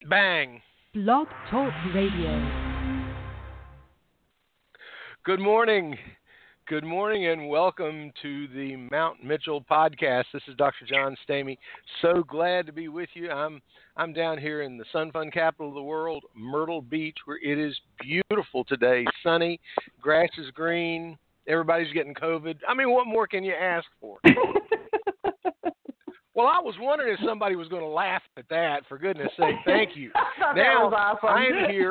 Bang. Blog Talk Radio. Good morning. Good morning and welcome to the Mount Mitchell podcast. This is Dr. John Stamey. So glad to be with you. I'm down here in the Sun Fun capital of the world, Myrtle Beach, where it is beautiful today. Sunny, grass is green, everybody's getting COVID. I mean, what more can you ask for? Well, I was wondering if somebody was going to laugh at that. For goodness sake, thank you. Now, that was awesome. I am here.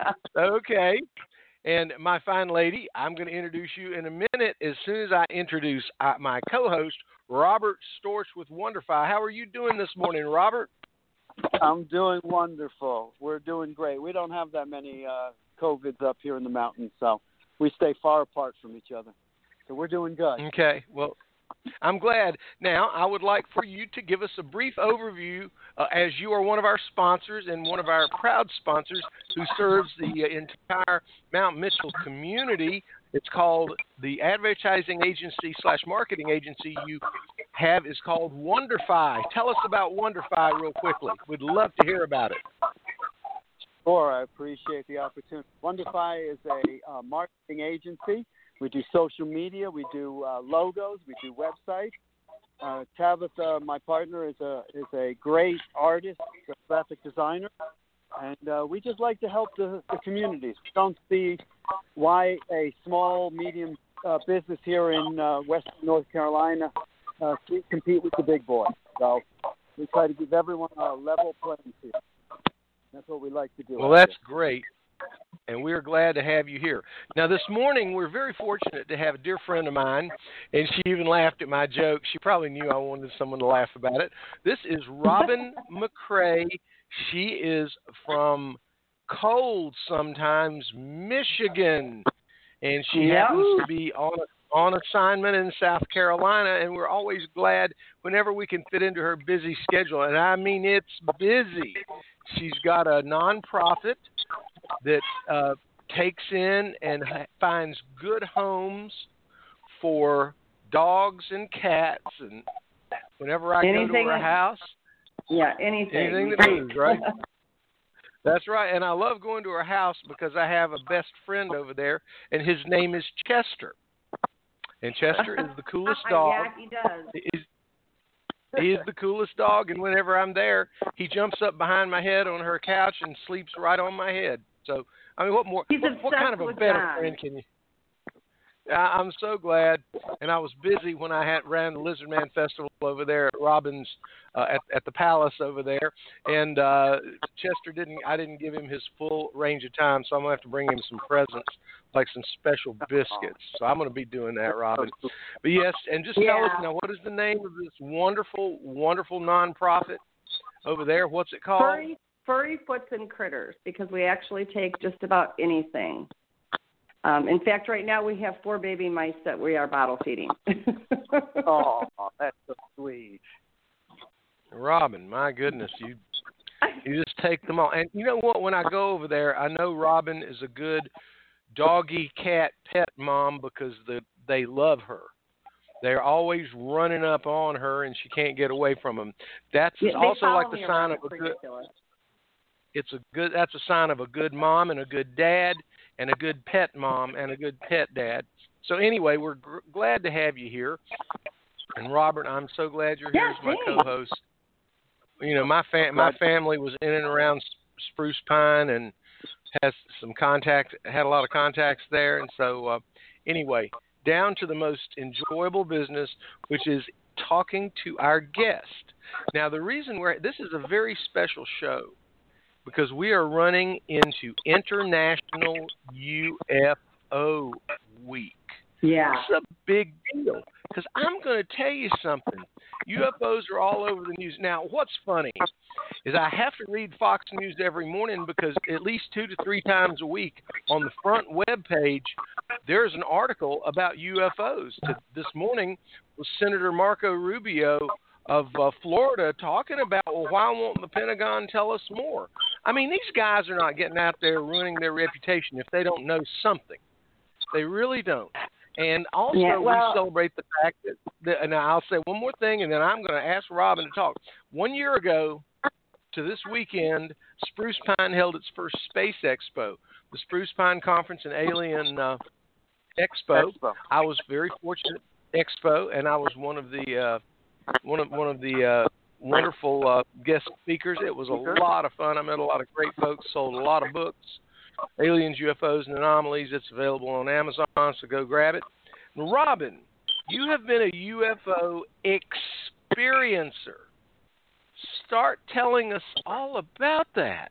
Okay. And my fine lady, I'm going to introduce you in a minute as soon as I introduce my co-host, Robert Storch with Wonderfi. How are you doing this morning, Robert? I'm doing wonderful. We're doing great. We don't have that many COVIDs up here in the mountains, so we stay far apart from each other. So we're doing good. Okay. Well, I'm glad. Now, I would like for you to give us a brief overview as you are one of our sponsors and one of our proud sponsors who serves the entire Mount Mitchell community. It's called the advertising agency / marketing agency you have is called Wonderfi. Tell us about Wonderfi real quickly. We'd love to hear about it. Sure, I appreciate the opportunity. Wonderfi is a marketing agency. We do social media, we do logos, we do websites. Tabitha, my partner, is a great artist, a graphic designer, and we just like to help the communities. We don't see why a small, medium business here in Western North Carolina can't compete with the big boys. So we try to give everyone a level playing field. That's what we like to do. Well, that's great. And we're glad to have you here. Now, this morning, we're very fortunate to have a dear friend of mine, and she even laughed at my joke. She probably knew I wanted someone to laugh about it. This is Robin McCrae. She is from cold sometimes, Michigan, and she happens to be on assignment in South Carolina, and we're always glad whenever we can fit into her busy schedule. And I mean, it's busy. She's got a nonprofit that takes in and finds good homes for dogs and cats. And whenever I go to her house, anything that moves, right? That's right. And I love going to her house because I have a best friend over there, and his name is Chester. And Chester is the coolest dog. Yeah, he does. He is the coolest dog, and whenever I'm there, he jumps up behind my head on her couch and sleeps right on my head. So, I mean, what kind of a better friend can you? I'm so glad, and I was busy when I ran the Lizard Man Festival over there at Robbins at the Palace over there, and Chester I didn't give him his full range of time, so I'm going to have to bring him some presents, like some special biscuits. So I'm going to be doing that, Robin. But yes, and just tell us now, what is the name of this wonderful, wonderful nonprofit over there? What's it called? Furry Foots and Critters, because we actually take just about anything. In fact, right now we have 4 baby mice that we are bottle feeding. Oh, that's so sweet. Robin, my goodness, you just take them all. And you know what? When I go over there, I know Robin is a good doggy cat pet mom because they love her. They're always running up on her, and she can't get away from them. That's also like the sign of a good. That's a sign of a good mom and a good dad, and a good pet mom and a good pet dad. So anyway, we're glad to have you here. And Robert, I'm so glad you're here as my co-host. You know, my family was in and around Spruce Pine and had a lot of contacts there. And so anyway, down to the most enjoyable business, which is talking to our guest. Now, the reason this is a very special show, because we are running into International UFO Week. Yeah. It's a big deal, because I'm going to tell you something. UFOs are all over the news. Now, what's funny is I have to read Fox News every morning because at least 2 to 3 times a week on the front web page, there's an article about UFOs. This morning was Senator Marco Rubio of Florida talking about, well, why won't the Pentagon tell us more? I mean, these guys are not getting out there ruining their reputation if they don't know something. They really don't. And also, we celebrate the fact that, and I'll say one more thing, and then I'm going to ask Robin to talk. 1 year ago to this weekend, Spruce Pine held its first Space Expo, the Spruce Pine Conference and Alien Expo. I was very fortunate Expo, and I was one of the wonderful guest speakers. It was a lot of fun. I met a lot of great folks. Sold a lot of books, Aliens, UFOs, and Anomalies. It's available on Amazon, so go grab it. Robin, you have been a UFO experiencer. Start telling us all about that.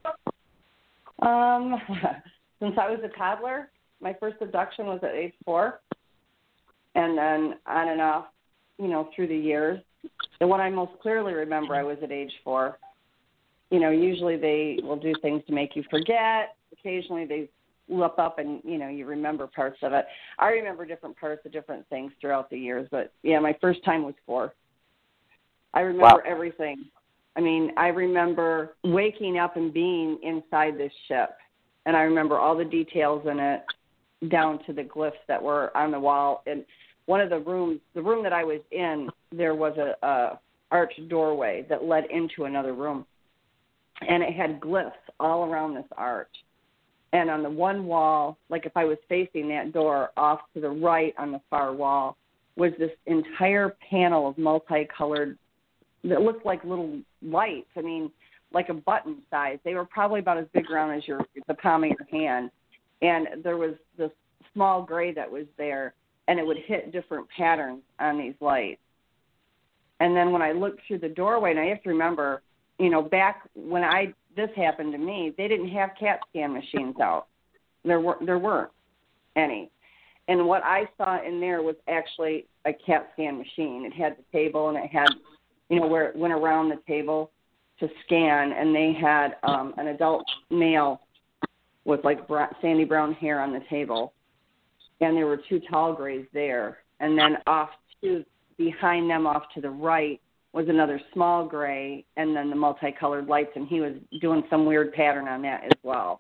Since I was a toddler, my first abduction was at age 4, and then on and off, through the years. The one I most clearly remember, I was at age 4. Usually they will do things to make you forget. Occasionally they look up and, you remember parts of it. I remember different parts of different things throughout the years, but, yeah, my first time was 4. I remember everything. I mean, I remember waking up and being inside this ship, and I remember all the details in it down to the glyphs that were on the wall. And one of the room that I was in, there was a arched doorway that led into another room, and it had glyphs all around this arch. And on the one wall, like if I was facing that door, off to the right on the far wall was this entire panel of multicolored that looked like little lights. I mean, like a button size. They were probably about as big around as the palm of your hand. And there was this small gray that was there, and it would hit different patterns on these lights. And then when I looked through the doorway, and I have to remember, back when this happened to me, they didn't have CAT scan machines out. There weren't any. And what I saw in there was actually a CAT scan machine. It had the table, and it had, where it went around the table to scan, and they had an adult male with like sandy brown hair on the table, and there were 2 tall grays there. And then behind them off to the right was another small gray, and then the multicolored lights, and he was doing some weird pattern on that as well.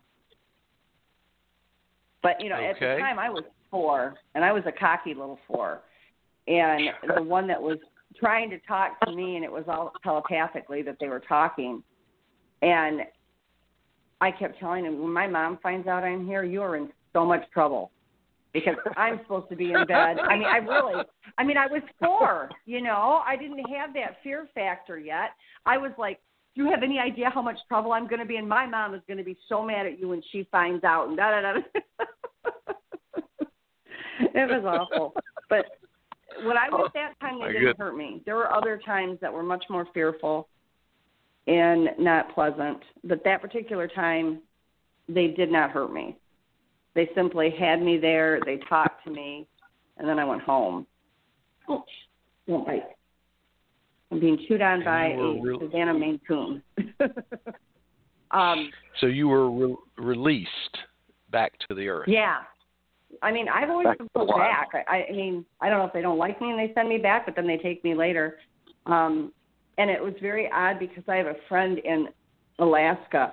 But, at the time I was 4, and I was a cocky little 4. And the one that was trying to talk to me, and it was all telepathically that they were talking. And I kept telling him, when my mom finds out I'm here, you are in so much trouble. Because I'm supposed to be in bed. I was 4, I didn't have that fear factor yet. I was like, do you have any idea how much trouble I'm going to be in? My mom is going to be so mad at you when she finds out. And da-da-da. It was awful. But when I was that time, they didn't hurt me. There were other times that were much more fearful and not pleasant. But that particular time, they did not hurt me. They simply had me there, they talked to me, and then I went home. Oh, don't bite. I'm being chewed on by a Savannah Maine Coon. So you were released back to the earth. Yeah. I've always been pulled back. I don't know if they don't like me and they send me back, but then they take me later. And it was very odd because I have a friend in Alaska.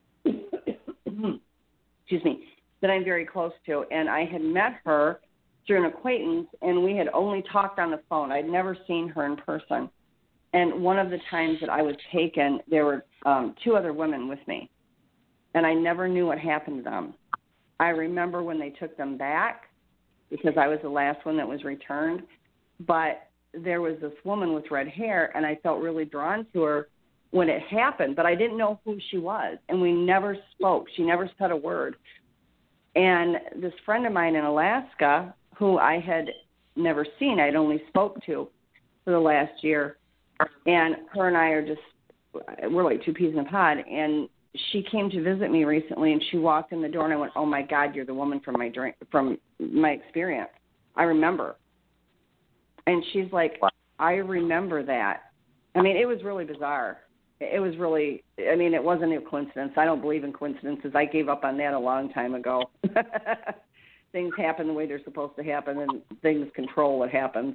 Excuse me. That I'm very close to, and I had met her through an acquaintance, and we had only talked on the phone. I'd never seen her in person. And one of the times that I was taken, there were 2 other women with me, and I never knew what happened to them. I remember when they took them back, because I was the last one that was returned, but there was this woman with red hair, and I felt really drawn to her when it happened, but I didn't know who she was, and we never spoke. She never said a word. And this friend of mine in Alaska, who I had never seen, I'd only spoke to for the last year, and her and I we're like 2 peas in a pod, and she came to visit me recently, and she walked in the door, and I went, oh, my God, you're the woman from my experience. I remember. And she's like, I remember that. It was really bizarre. It was really, it wasn't a coincidence. I don't believe in coincidences. I gave up on that a long time ago. Things happen the way they're supposed to happen, and things control what happens.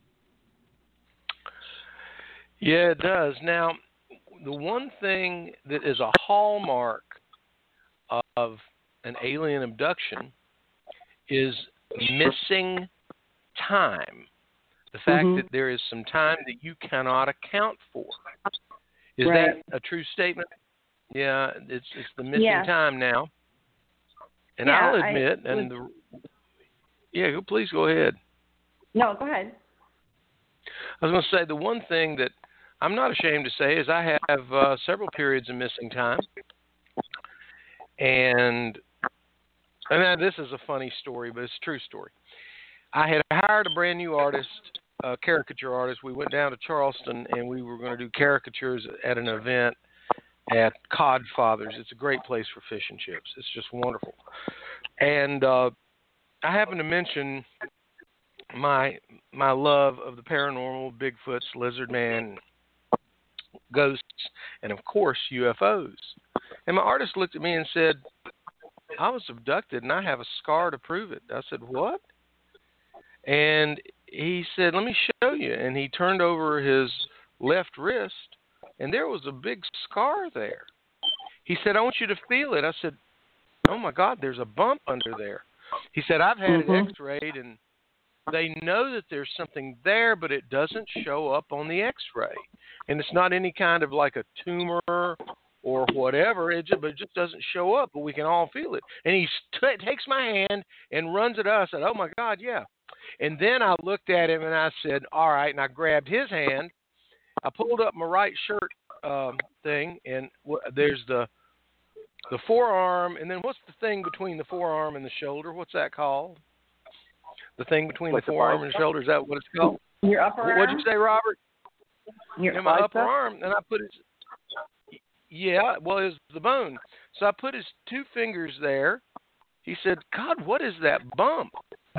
Yeah, it does. Now, the one thing that is a hallmark of an alien abduction is missing time. The fact that there is some time that you cannot account for. Is Right. that a true statement? Yeah, it's the missing time now. And Yeah, I'll admit, please go ahead. No, go ahead. I was going to say the one thing that I'm not ashamed to say is I have several periods of missing time, and this is a funny story, but it's a true story. I had hired a brand new artist, a caricature artist. We went down to Charleston, and we were going to do caricatures at an event at Codfather's. It's a great place for fish and chips. It's just wonderful. And I happened to mention my love of the paranormal, Bigfoots, lizard man, ghosts, and of course UFOs. And my artist looked at me and said, "I was abducted and I have a scar to prove it." I said, "What?" And he said, "Let me show you." And he turned over his left wrist, and there was a big scar there. He said, "I want you to feel it." I said, "Oh my God, there's a bump under there." He said, "I've had it x-rayed, and they know that there's something there, but it doesn't show up on the x-ray. And it's not any kind of like a tumor or whatever, but it just doesn't show up, but we can all feel it." And he takes my hand and runs it up. I said, "Oh my God, yeah." And then I looked at him and I said, "All right," and I grabbed his hand. I pulled up my right shirt thing, and there's the forearm, and then what's the thing between the forearm and the shoulder? What's that called? The thing between the forearm and the shoulder, is that what it's called? Your upper arm? What'd you say, Robert? My upper arm, and I put his, it was the bone. So I put his two fingers there. He said, "God, what is that bump?"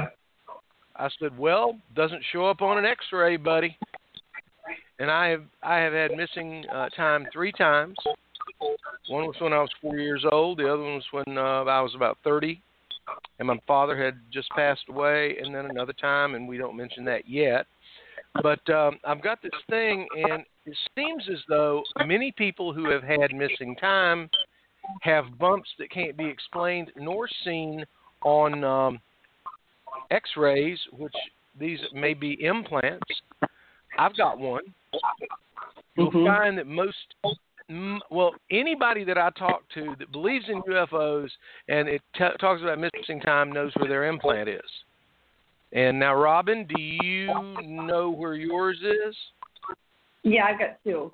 I said, "Well, doesn't show up on an x-ray, buddy." And I have had missing time 3 times. One was when I was 4 years old. The other one was when I was about 30. And my father had just passed away, and then another time, and we don't mention that yet. But I've got this thing, and it seems as though many people who have had missing time have bumps that can't be explained nor seen on x-rays, which these may be implants. I've got one. You'll find that anybody that I talk to that believes in UFOs and it talks about missing time knows where their implant is. And now, Robin, do you know where yours is? Yeah, I've got 2.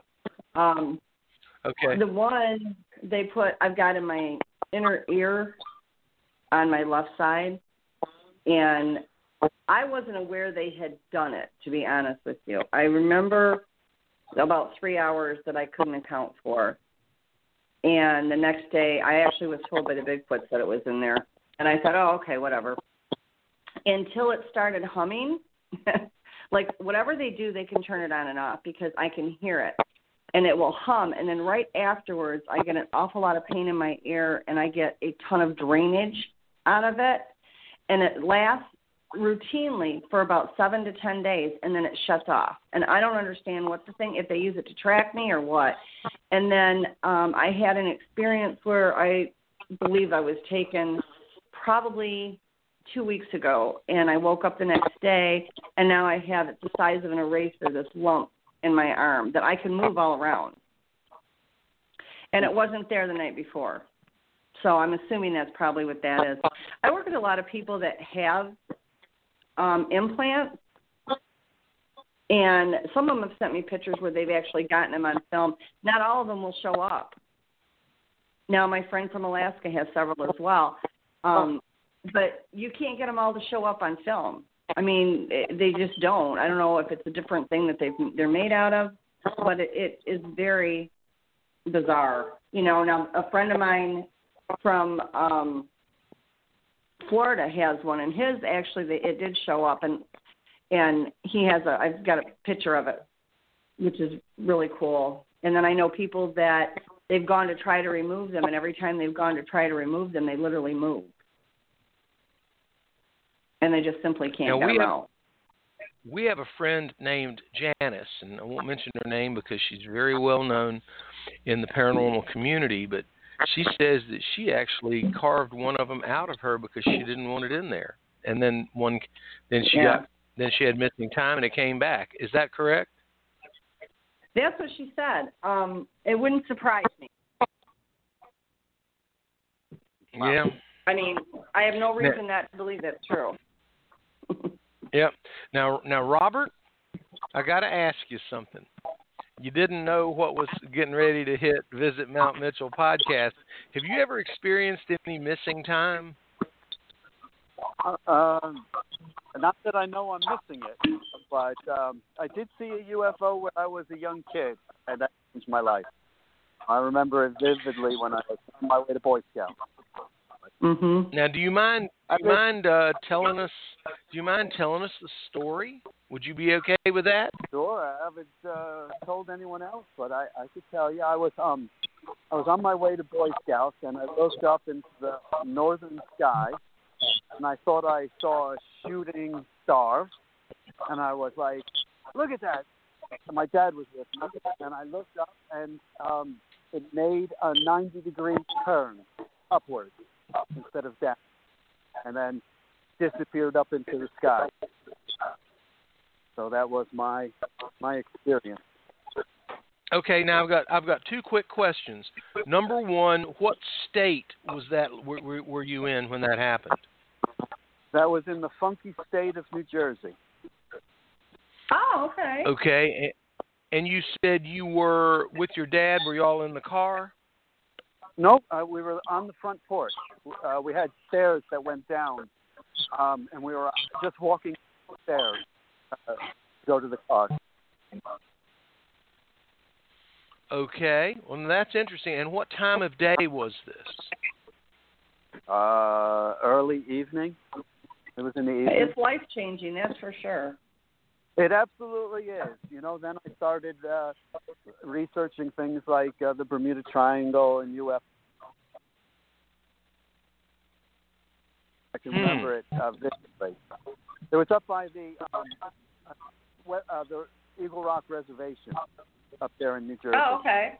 Okay. The one I've got in my inner ear on my left side, and I wasn't aware they had done it, to be honest with you. I remember about 3 hours that I couldn't account for. And the next day, I actually was told by the Bigfoots that it was in there. And I thought, oh, okay, whatever. Until it started humming. Like, whatever they do, they can turn it on and off because I can hear it. And it will hum. And then right afterwards, I get an awful lot of pain in my ear, and I get a ton of drainage out of it. And it lasts routinely for about 7 to 10 days, and then it shuts off. And I don't understand what the thing, if they use it to track me or what. And then I had an experience where I believe I was taken probably 2 weeks ago, and I woke up the next day, and now I have it the size of an eraser, this lump in my arm that I can move all around. And it wasn't there the night before. So I'm assuming that's probably what that is. I work with a lot of people that have implants, and some of them have sent me pictures where they've actually gotten them on film. Not all of them will show up. Now, my friend from Alaska has several as well, but you can't get them all to show up on film. I mean, they just don't. I don't know if it's a different thing that they're made out of, but it is very bizarre. You know, now a friend of mine from Florida has one, and his actually it did show up, and he has I've got a picture of it, which is really cool. And then I know people that they've gone to try to remove them, and every time they've gone to try to remove them, they literally move, and they just simply can't get them out. We have a friend named Janice, and I won't mention her name because she's very well known in the paranormal community, but she says that she actually carved one of them out of her because she didn't want it in there. And then she had missing time and it came back. Is that correct? That's what she said. It wouldn't surprise me. Yeah. I mean, I have no reason not to believe that's true. Yep. Now, Robert, I got to ask you something. You didn't know what was getting ready to hit Visit Mount Mitchell podcast. Have you ever experienced any missing time? Not that I know I'm missing it, but I did see a UFO when I was a young kid, and that changed my life. I remember it vividly when I was on my way to Boy Scout. Mm-hmm. Now, do you mind telling us? Do you mind telling us the story? Would you be okay with that? Sure. I haven't told anyone else, but I could tell you. I was on my way to Boy Scouts, and I looked up into the northern sky, and I thought I saw a shooting star, and I was like, "Look at that!" And my dad was with me, and I looked up, and it made a 90-degree turn upward instead of down, and then disappeared up into the sky. So that was my experience. Okay, now I've got two quick questions. Number one, what state was that? Were you in when that happened? That was in the funky state of New Jersey. Oh, okay. Okay, and you said you were with your dad. Were you all in the car? Nope, we were on the front porch. We had stairs that went down, and we were just walking stairs to go to the car. Okay, well, that's interesting. And what time of day was this? Early evening. It was in the evening. It's life-changing, that's for sure. It absolutely is. You know, then I started researching things like the Bermuda Triangle and UFO. I can remember it vividly. It was up by the Eagle Rock Reservation up there in New Jersey. Oh, okay.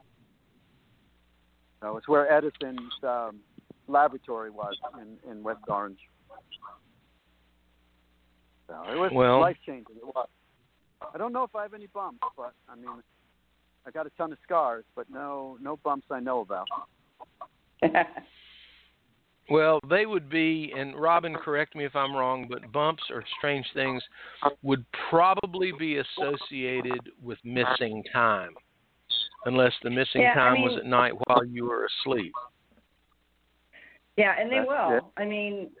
So it's where Edison's laboratory was in West Orange. So it was life-changing. It was. I don't know if I have any bumps, but I mean, I got a ton of scars, but no bumps I know about. Well, they would be, and Robin, correct me if I'm wrong, but bumps or strange things would probably be associated with missing time, unless the missing time was at night while you were asleep. Yeah, and they will. Yeah. I mean,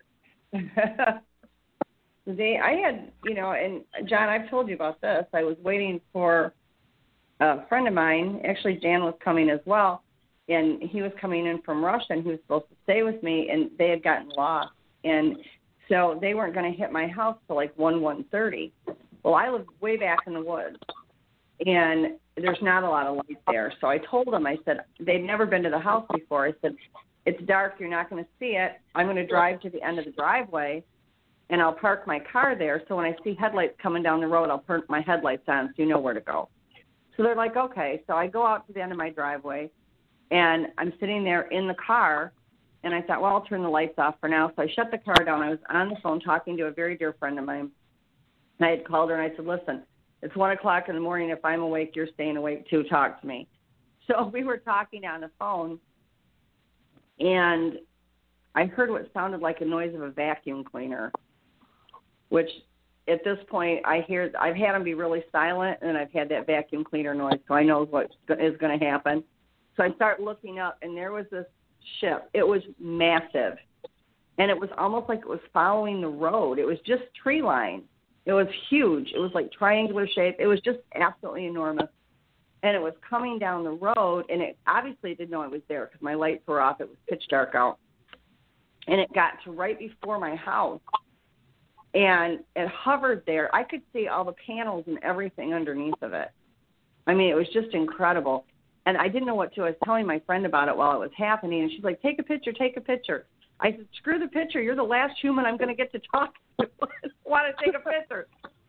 I had, and John, I've told you about this. I was waiting for a friend of mine. Actually, Jan was coming as well. And he was coming in from Russia, and he was supposed to stay with me, and they had gotten lost. And so they weren't going to hit my house till like 1:30. Well, I live way back in the woods, and there's not a lot of light there. So I told them, I said, they'd never been to the house before. I said, it's dark. You're not going to see it. I'm going to drive to the end of the driveway, and I'll park my car there. So when I see headlights coming down the road, I'll put my headlights on so you know where to go. So they're like, okay. So I go out to the end of my driveway. And I'm sitting there in the car, and I thought, well, I'll turn the lights off for now. So I shut the car down. I was on the phone talking to a very dear friend of mine. And I had called her, and I said, listen, it's 1 o'clock in the morning. If I'm awake, you're staying awake too. Talk to me. So we were talking on the phone, and I heard what sounded like a noise of a vacuum cleaner, which at this point I've had them be really silent, and I've had that vacuum cleaner noise, so I know what is going to happen. So I start looking up, and there was this ship. It was massive, and it was almost like it was following the road. It was just tree line. It was huge. It was like triangular shape. It was just absolutely enormous, and it was coming down the road, and it obviously didn't know I was there because my lights were off. It was pitch dark out, and it got to right before my house, and it hovered there. I could see all the panels and everything underneath of it. I mean, it was just incredible. And I didn't know what to. I was telling my friend about it while it was happening, and she's like, take a picture, take a picture. I said, screw the picture. You're the last human I'm going to get to talk to. I want to take a picture.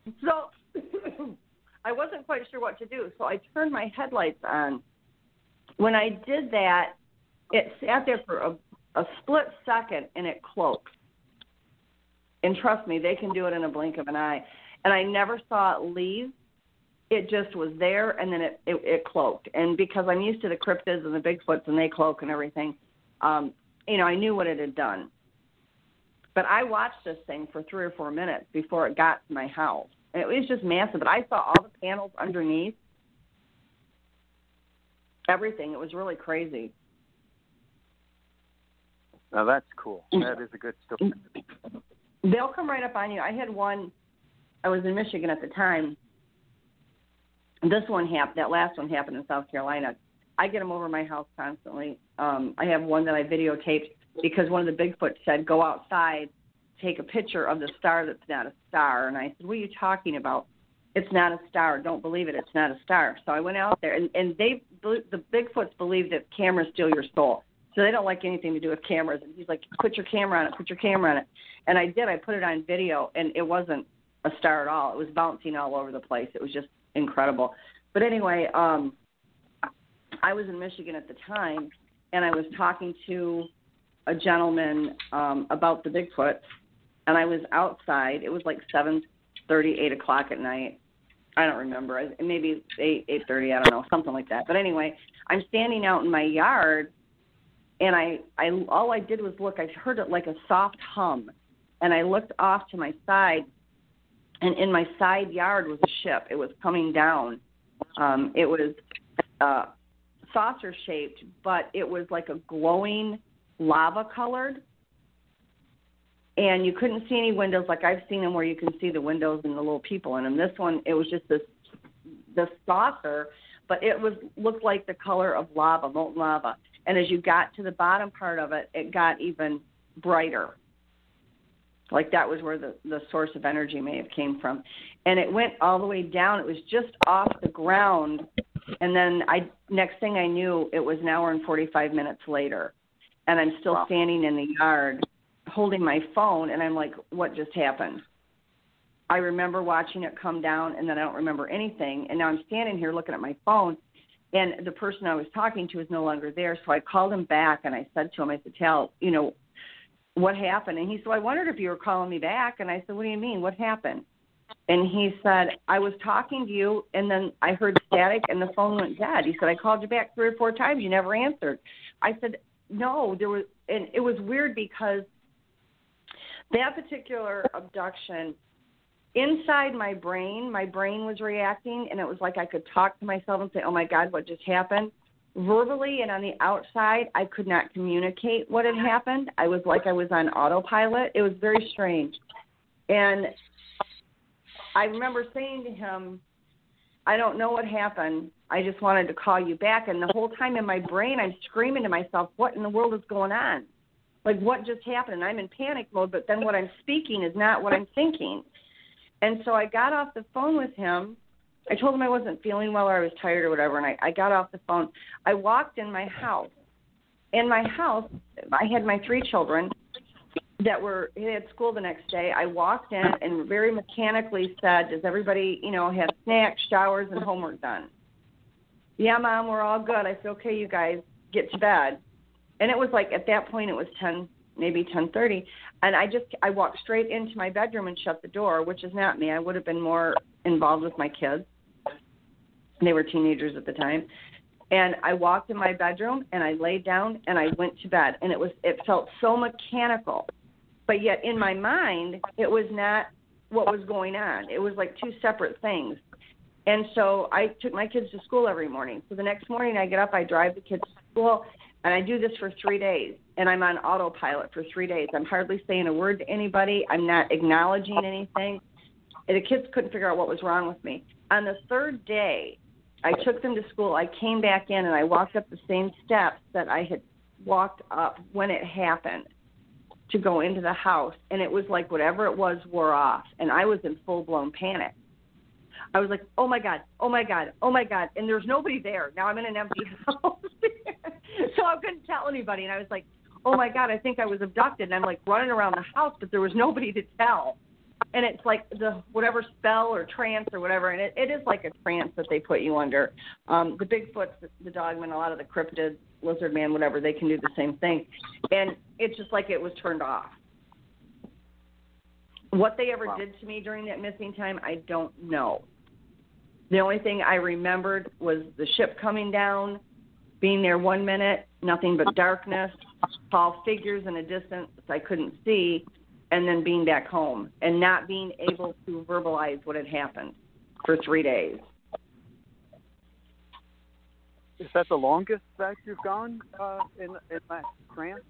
So I wasn't quite sure what to do, so I turned my headlights on. When I did that, it sat there for a split second, and it cloaked. And trust me, they can do it in a blink of an eye. And I never saw it leave. it just was there, and then it cloaked. And because I'm used to the cryptids and the Bigfoots and they cloak and everything, I knew what it had done. But I watched this thing for 3 or 4 minutes before it got to my house. And it was just massive. But I saw all the panels underneath, everything. It was really crazy. Now that's cool. That is a good story. They'll come right up on you. I had one. I was in Michigan at the time. This one happened. That last one happened in South Carolina. I get them over my house constantly. I have one that I videotaped because one of the Bigfoot said, "Go outside, take a picture of the star that's not a star." And I said, "What are you talking about? It's not a star. Don't believe it. It's not a star." So I went out there, and the Bigfoots believe that cameras steal your soul. So they don't like anything to do with cameras. And he's like, "Put your camera on it. Put your camera on it." And I did. I put it on video, and it wasn't a star at all. It was bouncing all over the place. It was just incredible. But anyway, I was in Michigan at the time, and I was talking to a gentleman about the Bigfoot, and I was outside. It was like 7:30, 8 o'clock at night. I don't remember. Maybe 8:30, I don't know, something like that. But anyway, I'm standing out in my yard, and I all I did was look. I heard it like a soft hum, and I looked off to my side, and in my side yard was a ship. It was coming down. It was saucer-shaped, but it was like a glowing lava-colored, and you couldn't see any windows like I've seen them where you can see the windows and the little people in them. This one, it was just this saucer, but it looked like the color of lava, molten lava. And as you got to the bottom part of it, it got even brighter. Like that was where the source of energy may have came from. And it went all the way down. It was just off the ground. And then next thing I knew, it was an hour and 45 minutes later. And I'm still standing in the yard holding my phone, and I'm like, what just happened? I remember watching it come down, and then I don't remember anything. And now I'm standing here looking at my phone, and the person I was talking to is no longer there. So I called him back, and I said to him, I said, "Tal, what happened?" And he said, "I wondered if you were calling me back." And I said, "What do you mean? What happened?" And he said, "I was talking to you, and then I heard static, and the phone went dead." He said, "I called you back 3 or 4 times. You never answered." I said, "No, there was," and it was weird because that particular abduction, inside my brain was reacting, and it was like I could talk to myself and say, "Oh, my God, what just happened?" Verbally and on the outside, I could not communicate what had happened. I was like I was on autopilot. It was very strange. And I remember saying to him, "I don't know what happened. I just wanted to call you back." And the whole time in my brain, I'm screaming to myself, what in the world is going on? Like, what just happened? And I'm in panic mode, but then what I'm speaking is not what I'm thinking. And so I got off the phone with him. I told him I wasn't feeling well or I was tired or whatever, and I got off the phone. I walked in my house. In my house, I had my 3 children that they had school the next day. I walked in and very mechanically said, "Does everybody, have snacks, showers, and homework done?" "Yeah, Mom, we're all good." I said, "Okay, you guys, get to bed." And it was like, at that point, it was 10, maybe 10:30. And I walked straight into my bedroom and shut the door, which is not me. I would have been more involved with my kids. They were teenagers at the time. And I walked in my bedroom and I laid down and I went to bed. And it felt so mechanical. But yet in my mind, it was not what was going on. It was like 2 separate things. And so I took my kids to school every morning. So the next morning I get up, I drive the kids to school, and I do this for 3 days. And I'm on autopilot for 3 days. I'm hardly saying a word to anybody. I'm not acknowledging anything. And the kids couldn't figure out what was wrong with me. On the 3rd day, I took them to school. I came back in, and I walked up the same steps that I had walked up when it happened to go into the house. And it was like whatever it was wore off. And I was in full-blown panic. I was like, "Oh, my God, oh, my God, oh, my God." And there's nobody there. Now I'm in an empty house. So I couldn't tell anybody. And I was like, "Oh, my God, I think I was abducted." And I'm like running around the house, but there was nobody to tell. And it's like whatever spell or trance or whatever. And it is like a trance that they put you under. The Bigfoots, the Dogmen, a lot of the cryptids, Lizard Man, whatever, they can do the same thing. And it's just like it was turned off. What they ever did to me during that missing time, I don't know. The only thing I remembered was the ship coming down, being there 1 minute, nothing but darkness, tall figures in a distance I couldn't see, and then being back home and not being able to verbalize what had happened for 3 days. Is that the longest that you've gone in that trance?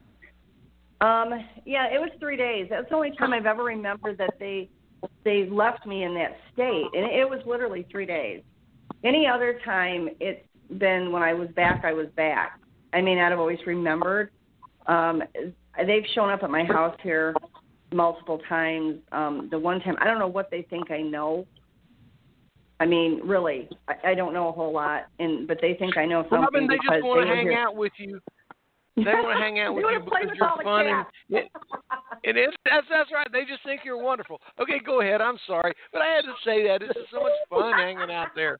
Yeah, it was 3 days. That's the only time I've ever remembered that they left me in that state, and it was literally 3 days. Any other time, it's been when I was back, I was back. I may not have always remembered. They've shown up at my house here multiple times. The one time, I don't know what they think I know. I mean, really, I don't know a whole lot, but they think I know something. Well, Robin, they because just want to hang here. out with you. They want to hang out with you because you're all the fun. cats. And that's right. They just think you're wonderful. Okay, go ahead. I'm sorry, but I had to say that. This is so much fun hanging out there.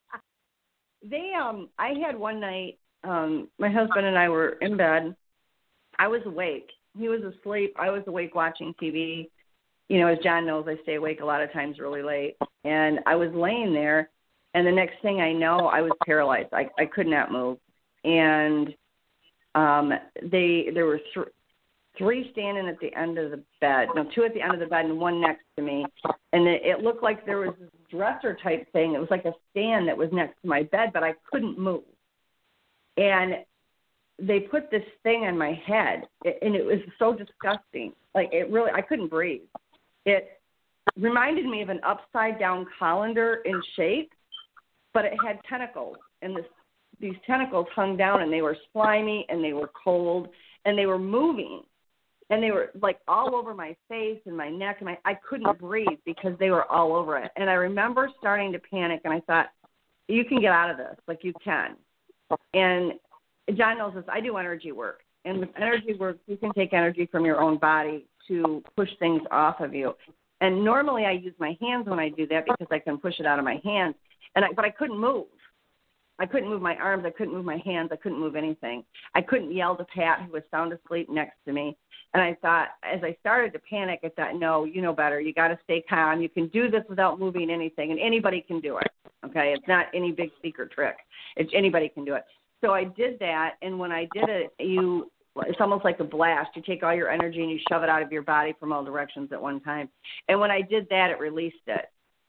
I had one night, my husband and I were in bed. I was awake. He was asleep. I was awake watching TV. You know, as John knows, I stay awake a lot of times really late. And I was laying there, and the next thing I know, I was paralyzed. I could not move. And there were three standing at the end of the bed. No, two at the end of the bed and one next to me. And it looked like there was this dresser type thing. It was like a stand that was next to my bed, but I couldn't move. And they put this thing on my head, and it was so disgusting. Like, it really, I couldn't breathe. It reminded me of an upside-down colander in shape, but it had tentacles, and these tentacles hung down, and they were slimy, and they were cold, and they were moving, and they were, like, all over my face and my neck, and I couldn't breathe because they were all over it. And I remember starting to panic, and I thought, you can get out of this. Like, you can. And John knows this. I do energy work. And with energy work, you can take energy from your own body to push things off of you. And normally I use my hands when I do that because I can push it out of my hands. But I couldn't move. I couldn't move my arms. I couldn't move my hands. I couldn't move anything. I couldn't yell to Pat, who was sound asleep next to me. And I thought, as I started to panic, I thought, no, you know better. You got to stay calm. You can do this without moving anything, and anybody can do it. Okay, it's not any big secret trick. Anybody can do it. So I did that, and when I did it, it's almost like a blast. You take all your energy and you shove it out of your body from all directions at one time. And when I did that, it released it.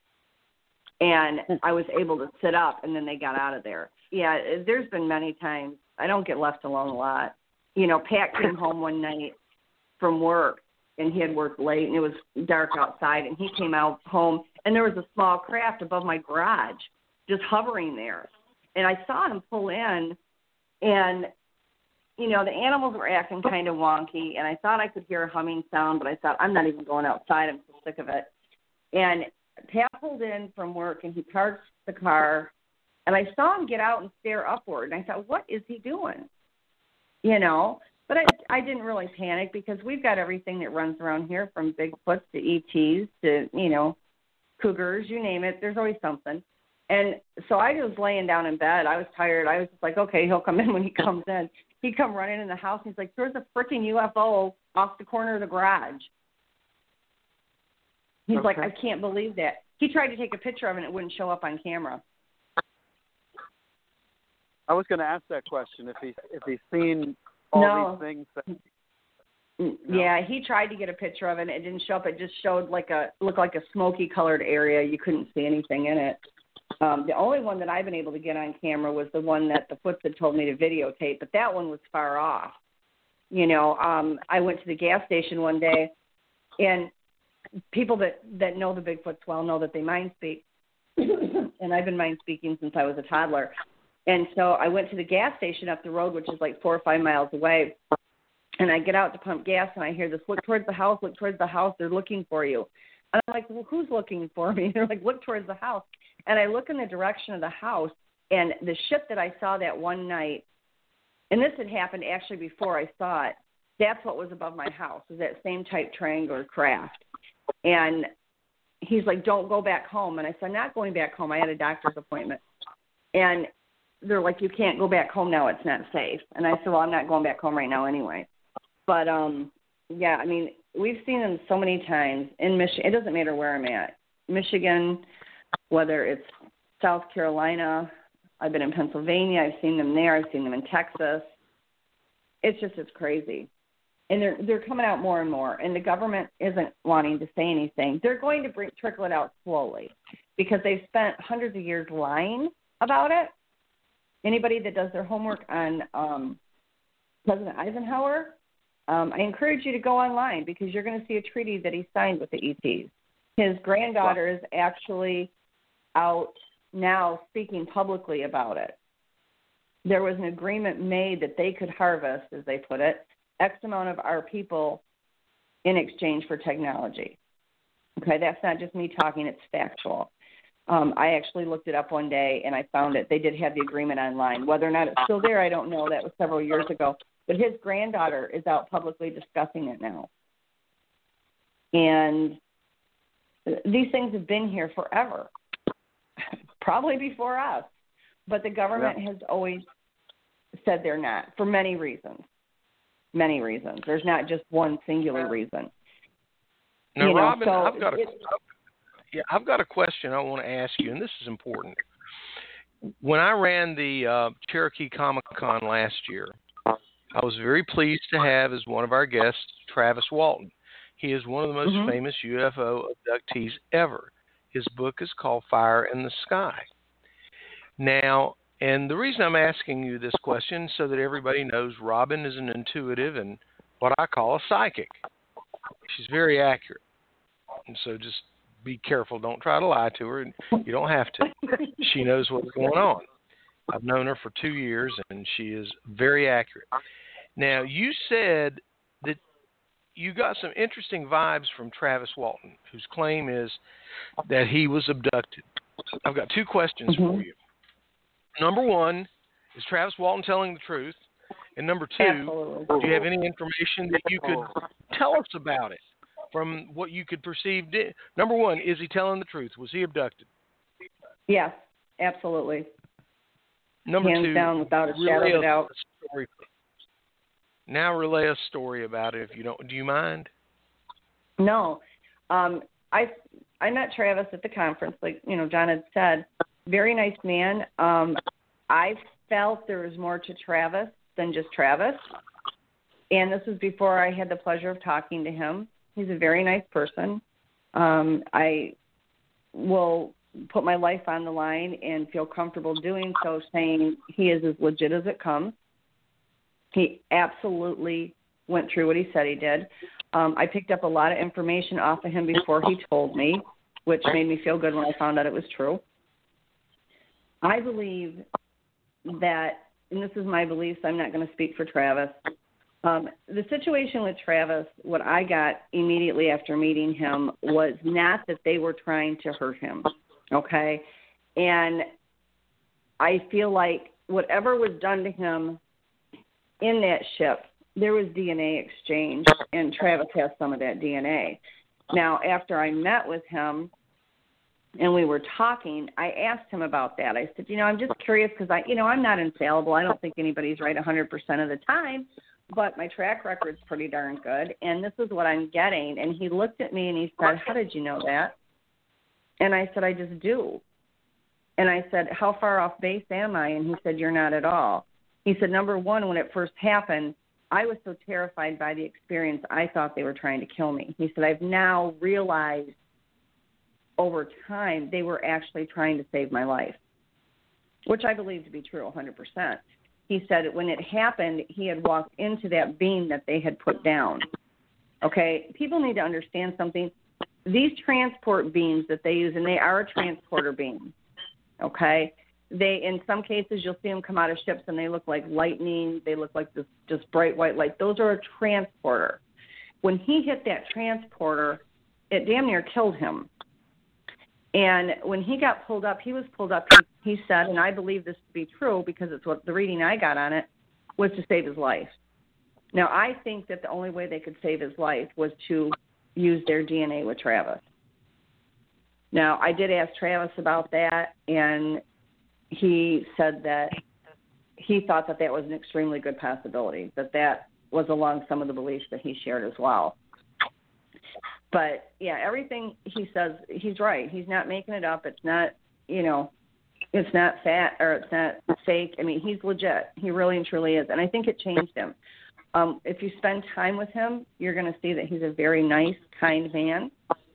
And I was able to sit up, and then they got out of there. Yeah, there's been many times. I don't get left alone a lot. You know, Pat came home one night from work, and he had worked late, and it was dark outside, and he came out home, and there was a small craft above my garage just hovering there. And I saw him pull in, and, you know, the animals were acting kind of wonky, and I thought I could hear a humming sound, but I thought, I'm not even going outside. I'm so sick of it. And Pat pulled in from work, and he parked the car, and I saw him get out and stare upward, and I thought, what is he doing? You know, but I didn't really panic because we've got everything that runs around here, from Bigfoots to ETs to, you know, cougars, you name it. There's always something. And so I was laying down in bed. I was tired. I was just like, okay, he'll come in when he comes in. He'd come running in the house, and he's like, there's a freaking UFO off the corner of the garage. He's like, I can't believe that. He tried to take a picture of it, and it wouldn't show up on camera. I was going to ask that question, if he's seen all these things. Yeah, he tried to get a picture of it, and it didn't show up. It just showed looked like a smoky-colored area. You couldn't see anything in it. The only one that I've been able to get on camera was the one that the Foots had told me to videotape, but that one was far off. You know, I went to the gas station one day, and people that know the Bigfoots well know that they mind speak, and I've been mind speaking since I was a toddler. And so I went to the gas station up the road, which is like 4 or 5 miles away, and I get out to pump gas, and I hear this, look towards the house, they're looking for you. And I'm like, well, who's looking for me? They're like, look towards the house. And I look in the direction of the house, and the ship that I saw that one night, and this had happened actually before I saw it, that's what was above my house, was that same type triangular craft. And he's like, don't go back home. And I said, I'm not going back home. I had a doctor's appointment. And they're like, you can't go back home now. It's not safe. And I said, well, I'm not going back home right now anyway. But, yeah, I mean, we've seen them so many times in Michigan. It doesn't matter where I'm at. Michigan, whether it's South Carolina. I've been in Pennsylvania. I've seen them there. I've seen them in Texas. It's crazy. And they're coming out more and more, and the government isn't wanting to say anything. They're going to trickle it out slowly because they've spent hundreds of years lying about it. Anybody that does their homework on President Eisenhower, I encourage you to go online because you're going to see a treaty that he signed with the ETs. His granddaughter is actually out now speaking publicly about it. There was an agreement made that they could harvest, as they put it, X amount of our people in exchange for technology. Okay, that's not just me talking, it's factual. I actually looked it up one day, and I found it. They did have the agreement online. Whether or not it's still there, I don't know. That was several years ago. But his granddaughter is out publicly discussing it now. And these things have been here forever, probably before us. But the government has always said they're not, for many reasons. Many reasons. There's not just one singular reason. Now, Robin, I've got a question I want to ask you, and this is important. When I ran the Cherokee Comic-Con last year, I was very pleased to have as one of our guests Travis Walton. He is one of the most famous UFO abductees ever. His book is called Fire in the Sky. Now, and the reason I'm asking you this question is so that everybody knows Robin is an intuitive and what I call a psychic. She's very accurate. And so just be careful. Don't try to lie to her. You don't have to. She knows what's going on. I've known her for 2 years, and she is very accurate. Now, you said that you got some interesting vibes from Travis Walton, whose claim is that he was abducted. I've got 2 questions for you. Number 1, is Travis Walton telling the truth? And number 2, Absolutely. do you have any information that you could tell us about it from what you could perceive? Number 1, is he telling the truth? Was he abducted? Yes, absolutely. Number Hands 2, down, without a shadow of a doubt. Now relay a story about it if you don't. Do you mind? No. I met Travis at the conference, like, John had said. Very nice man. I felt there was more to Travis than just Travis. And this was before I had the pleasure of talking to him. He's a very nice person. I will put my life on the line and feel comfortable doing so, saying he is as legit as it comes. He absolutely went through what he said he did. I picked up a lot of information off of him before he told me, which made me feel good when I found out it was true. I believe that, and this is my belief, so I'm not going to speak for Travis. The situation with Travis, what I got immediately after meeting him was not that they were trying to hurt him, okay? And I feel like whatever was done to him in that ship, there was DNA exchange, and Travis has some of that DNA. Now, after I met with him and we were talking, I asked him about that. I said, I'm just curious because I'm not infallible. I don't think anybody's right 100% of the time, but my track record's pretty darn good, and this is what I'm getting. And he looked at me and he said, how did you know that? And I said, I just do. And I said, how far off base am I? And he said, you're not at all. He said, number 1, when it first happened, I was so terrified by the experience, I thought they were trying to kill me. He said, I've now realized over time they were actually trying to save my life, which I believe to be true 100%. He said when it happened, he had walked into that beam that they had put down. Okay, people need to understand something. These transport beams that they use, and they are a transporter beam, okay? They, in some cases, you'll see them come out of ships and they look like lightning. They look like this just bright white light. Those are a transporter. When he hit that transporter, it damn near killed him. And when he got pulled up, he was pulled up, he said, and I believe this to be true because it's what the reading I got on it, was to save his life. Now, I think that the only way they could save his life was to use their DNA with Travis. Now, I did ask Travis about that, and he said that he thought that that was an extremely good possibility, that was along some of the beliefs that he shared as well. But, yeah, everything he says, he's right. He's not making it up. It's not, It's not fat or it's not fake. I mean, he's legit. He really and truly is. And I think it changed him. If you spend time with him, you're going to see that he's a very nice, kind man,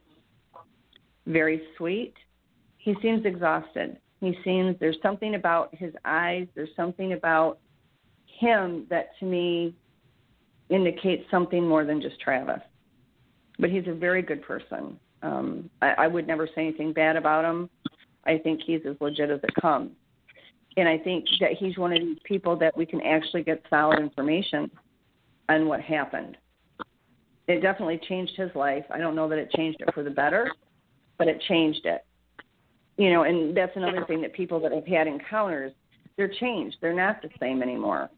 very sweet. He seems exhausted. There's something about his eyes, there's something about him that to me indicates something more than just Travis. But he's a very good person. I would never say anything bad about him. I think he's as legit as it comes. And I think that he's one of these people that we can actually get solid information on what happened. It definitely changed his life. I don't know that it changed it for the better, but it changed it. You know, and that's another thing that people that have had encounters, they're changed. They're not the same anymore.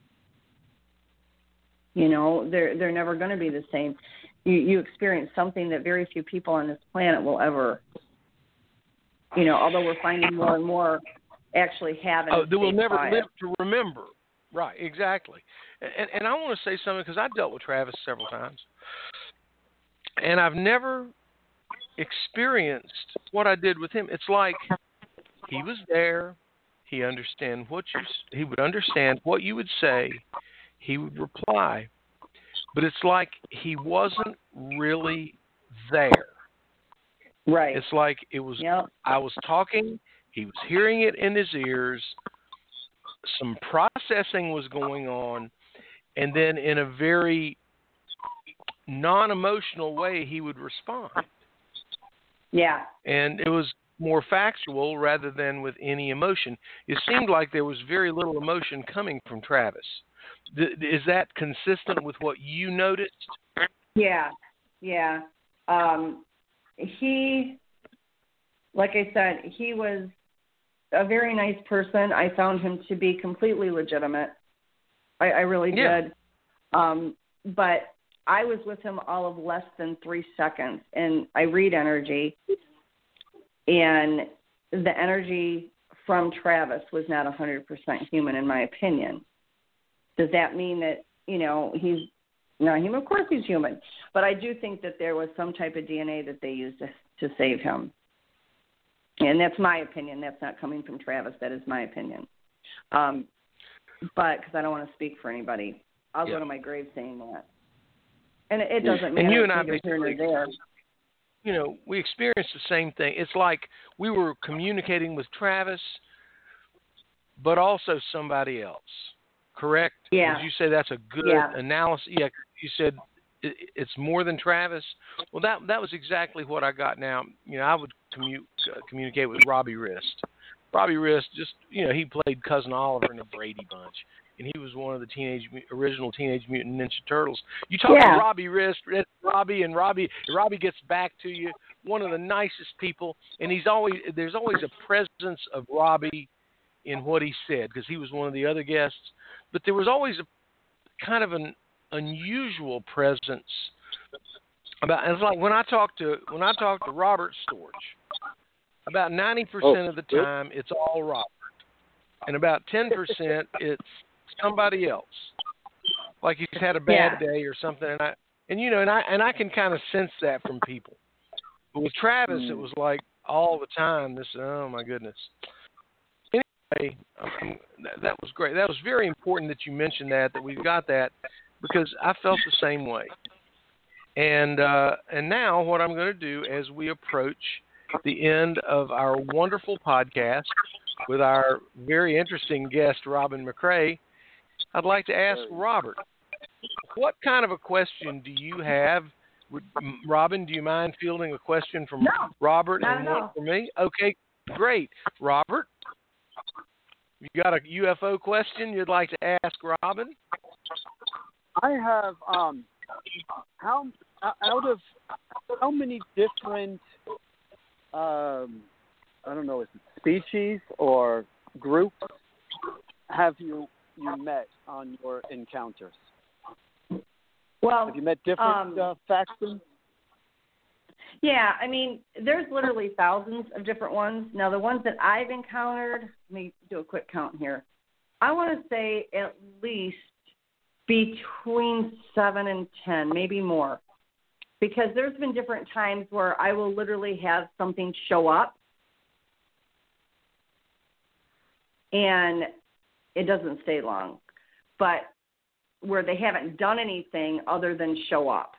You know, they're never going to be the same. You experience something that very few people on this planet will ever, you know, although we're finding more and more actually have it. They will never live to remember. Right, exactly. And I want to say something because I dealt with Travis several times. And I've never experienced what I did with him. It's like he was there. He would understand what you would say. He would reply. But it's like he wasn't really there. Right. It's like it was. Yep. I was talking. He was hearing it in his ears. Some processing was going on, and then in a very non-emotional way, he would respond. Yeah. And it was more factual rather than with any emotion. It seemed like there was very little emotion coming from Travis. Is that consistent with what you noticed? Yeah. He, like I said, he was a very nice person. I found him to be completely legitimate. I really did. But I was with him all of less than 3 seconds, and I read energy, and the energy from Travis was not 100% human, in my opinion. Does that mean that, you know, he's not human? Of course he's human. But I do think that there was some type of DNA that they used to save him. And that's my opinion. That's not coming from Travis. That is my opinion. But because I don't want to speak for anybody, I'll go to my grave saying that. And it doesn't matter. And you and I here nor there. You know, we experienced the same thing. It's like we were communicating with Travis, but also somebody else. Correct? Yeah. Did you say that's a good analysis? Yeah. You said it's more than Travis. Well, that was exactly what I got now. You know, I would communicate with Robbie Rist. Robbie Rist, just, you know, he played Cousin Oliver in the Brady Bunch, and he was one of the original Teenage Mutant Ninja Turtles. You talk to Robbie Rist, Robbie gets back to you, one of the nicest people, and there's always a presence of Robbie in what he said, because he was one of the other guests, but there was always a kind of an unusual presence it's like when I talk to Robert Storch, about 90% of the time it's all Robert, and about 10% it's somebody else, like he's had a bad day or something, and I can kind of sense that from people. But with Travis, it was like all the time. Oh my goodness. Anyway, that was great. That was very important that you mentioned that we've got that, because I felt the same way. And now what I'm going to do as we approach the end of our wonderful podcast with our very interesting guest, Robin McCrae, I'd like to ask Robert, what kind of a question do you have? Robin, do you mind fielding a question from Robert and one from me? Okay, great. Robert, you got a UFO question you'd like to ask Robin? I have how many different I don't know, is it species or groups have you met on your encounters? Well, have you met different factions? Yeah, I mean, there's literally thousands of different ones. Now, the ones that I've encountered, let me do a quick count here. I want to say at least between 7 and 10, maybe more. Because there's been different times where I will literally have something show up, and it doesn't stay long. But where they haven't done anything other than show up.